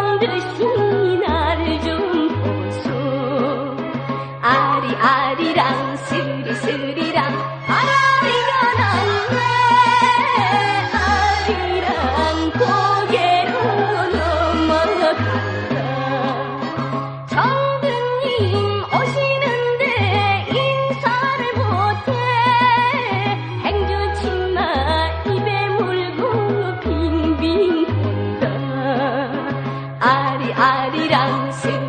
듯이 나를 좀 보소. 아리아리랑 스리스리랑 바람이가 났네. 아리랑 고개로 넘어간다. 정든님 오시는데 인사를 못해. 행주치마 입에 물고 빙빙 돈다. 아리아리랑